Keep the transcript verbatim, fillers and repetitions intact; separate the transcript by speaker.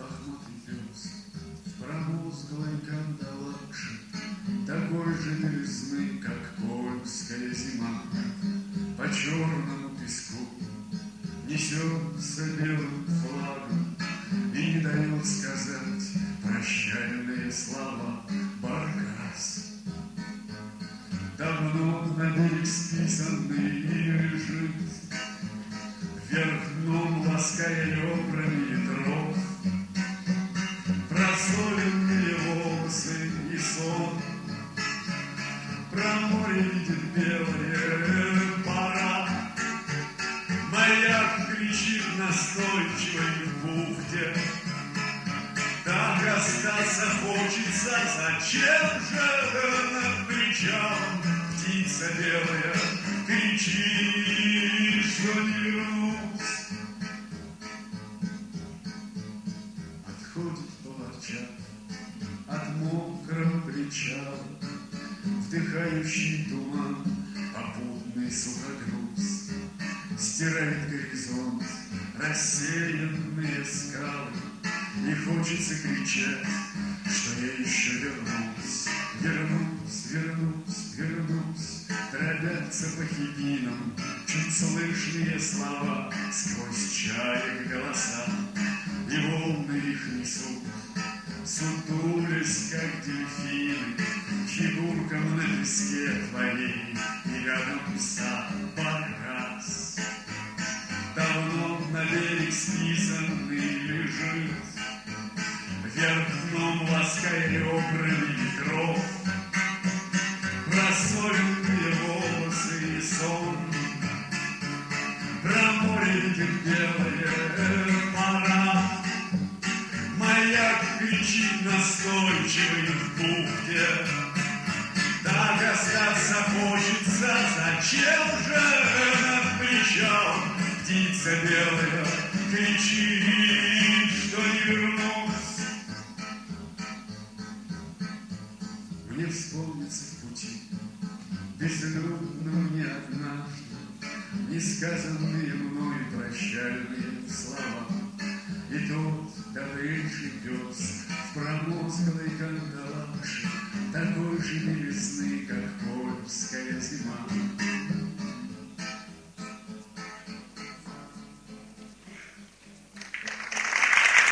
Speaker 1: лохматый пес в промозглой кандалакше, такой же белизны, как польская зима. По черному песку несется белым флагом и не дает сказать прощальные слова баркас. Давно на берег списанный лежит, вверх дном лаская ребрами ветров, просоленные волосы и сон. Про море видит белая пора, маяк кричит настойчивой в бухте. Так остаться хочется, зачем же над причалом птица белая кричит, что не вернусь. Отходит поворчав от мокрого причала, вдыхающий туман попутный сухогруз, стирает горизонт рассеянные скалы, и хочется кричать, что я еще вернусь, вернусь, вернусь, вернусь. Дробятся по хибинам чуть слышные слова сквозь чаек голоса, и волны их несут, сутулясь, как дельфины, фигуркам на песке твоей, и рядом сам баркас. Давно на берег списанный лежит, вверх дном лаская ребрами ветров, просоленные волосы и сон. Про море видит белая пора, маяк кричит настойчивый в бухте. Так остаться хочется, зачем же над причалом птица белая кричит, что не вернусь. Мне вспомнится в пути безлюдно мне однажды несказанные мною прощальные слова, и тот добрейший пес в промозглой кандалакше, такой же белизны, как польская зима.